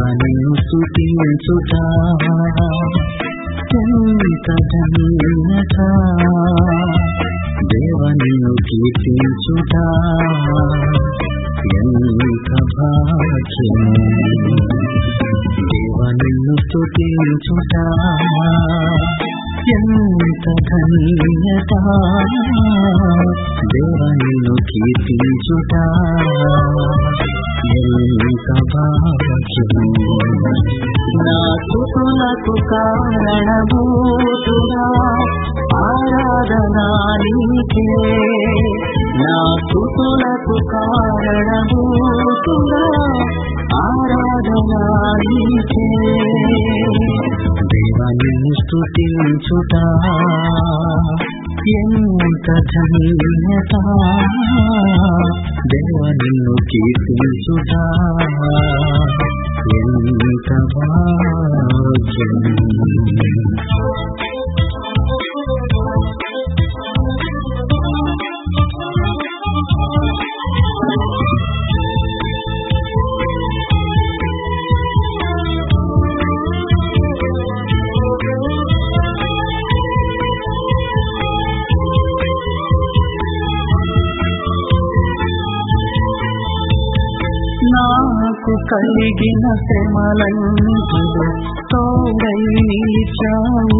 దేవా నిన్ను స్తుతించుట ఎంత ధన్యత, దేవా నిన్ను కీర్తించుట ఎంత భాగ్యము. దేవా నిన్ను స్తుతించుట ఎంత ధన్యత, దేవా నిన్ను కీర్తించుట ఎంత భాగ్యము. నా స్తుతులకు కారణభూతుడా ఆరాధనా నీకే, నా స్తుతులకు కారణభూతుడా ఆరాధనా నీకే. దేవా నిన్ను స్తుతించుట ఎంత ధన్యత, దేవా నిన్ను కీర్తించుట ఎంత భాగ్యం. నాకు కలిగిన శ్రమలన్నిటిలో తోడై నిలిచావు,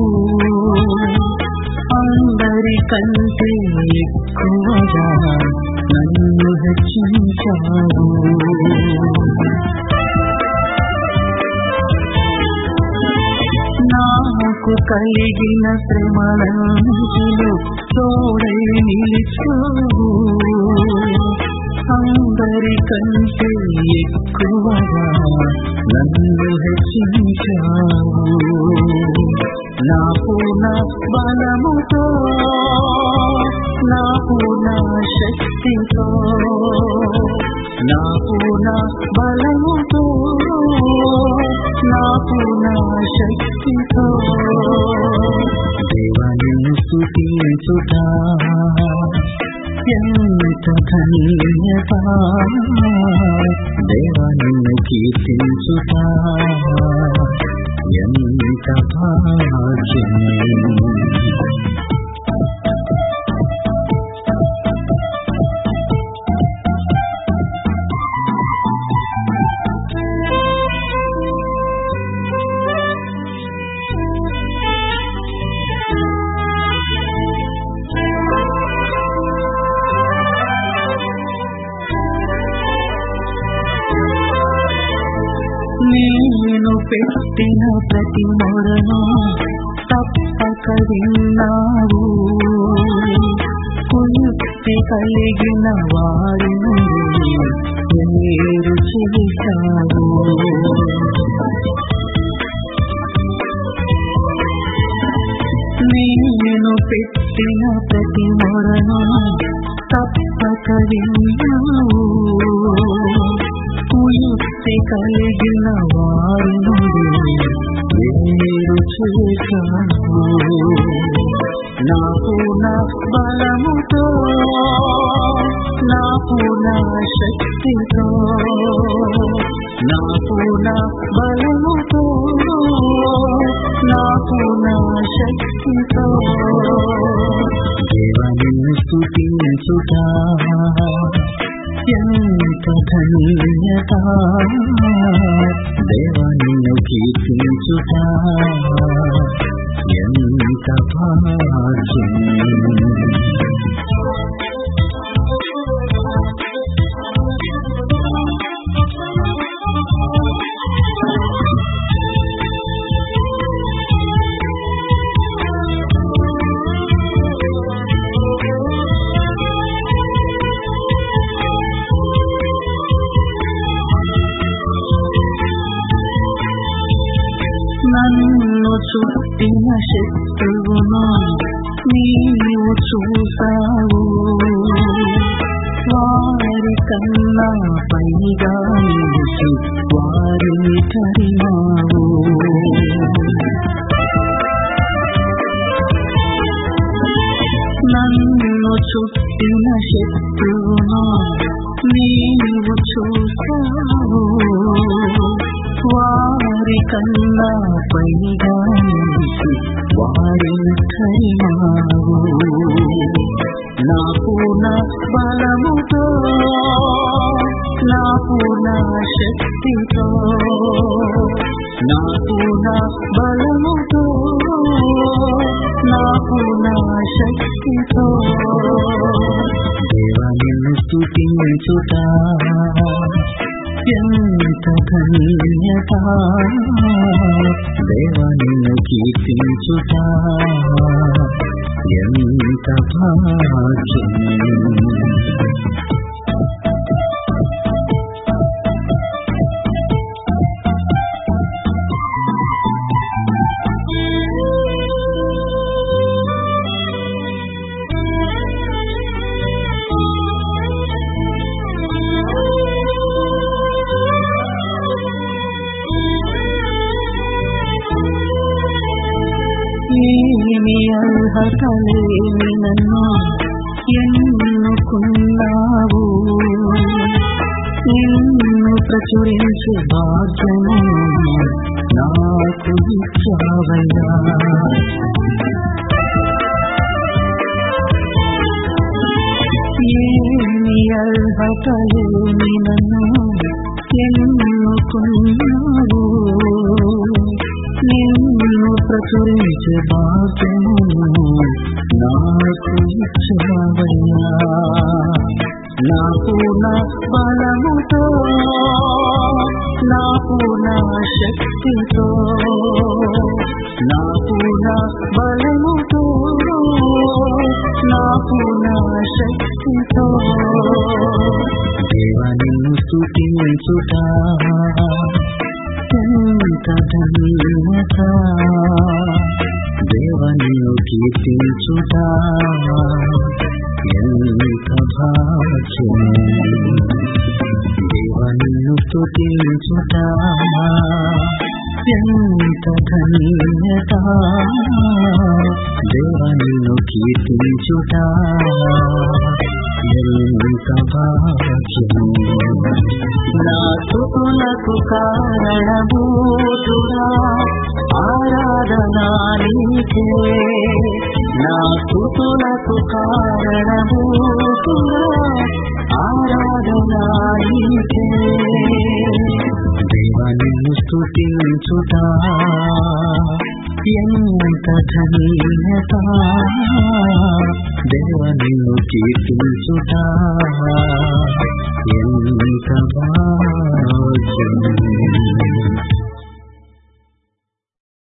అందరికంటే ఎక్కువగా నన్ను హెచ్చించావు. నాకు కలిగిన శ్రమలన్నిటిలో తోడై నిలిచావు, అందరికంటే ఎక్కువగా నన్ను హెచ్చించావు. నా పూర్ణ బలముతో, నా పూర్ణ శక్తితో, నా పూర్ణ బలముతో, నా పూర్ణ శక్తితో దేవా నిన్ను స్తుతించుట ఎంత ధన్యత, దేవా నిన్ను కీర్తించుట ఎంత భాగ్యము. నేను పెట్టిన ప్రతి మొరను తప్పక విన్నావు, కుయుక్తి కలిగిన వారిని వేరు చేశావు. నేను పెట్టిన ప్రతి మొరను తప్పక విన్నావు, కుయుక్తి కలిగిన వారిని వేరు చేశావు. నా పూర్ణ బలముతో, నా పూర్ణ శక్తితో, నా పూర్ణ బలముతో, నా పూర్ణ శక్తితో దేవా నిన్ను స్తుతించుట ఎంత ధన్యత, దేవా నిన్ను కీర్తించుట ఎంత భాగ్యం. నన్ను చుట్టిన శత్రువును నీవు చూసావు, వారి కన్నా పైగా నిలిచి వారిని తరిమావు. నన్ను చుట్టిన శత్రువును నీవు చూసావు, కన్నా పైగా నిలిచి వారిని తరిమావు. నాకు నా బలముతో నాకు నా శక్తితో నాకు నా బలముతో నాకు నా శక్తితో దేవా నిన్ను స్తుతించుట ఎంత ధన్యత, దేవా నిన్ను కీర్తించుట ఎంత భాగ్యం. ఏమి అర్హత లేని నన్ను ఎన్నుకున్నావు, నిన్ను ప్రచురించే భాగ్యము నాకు ఇచ్చావయ్యా. ఏమి అర్హత లేని నన్ను ఎన్నుకున్నావు, నిన్ను ప్రచురించే భాగ్యము నాకు ఇచ్చావయ్యా. నాకు నా బలముతో నాకు నా శక్తితో నాకు నా బలముతో నాకు నా శక్తితో దేవా నిన్ను స్తుతించుట ఎంత ధన్యత, దేవా నిన్ను కీర్తించుట ఎంత భాగ్యం. దేవా నిన్ను స్తుతించుట ఎంత ధన్యత, దేవా నిన్ను కీర్తించుట ఎంత భాగ్యం. నా స్తుతులకు కారణభూతుడా ఆరాధనా నీకే, నా స్తుతులకు కారణభూతుడా ఆరాధనా నీకే. దేవా నిన్ను స్తుతించుట ఎంత ధన్యత, దేవా నిన్ను కీర్తించుట ఎంత భాగ్యం.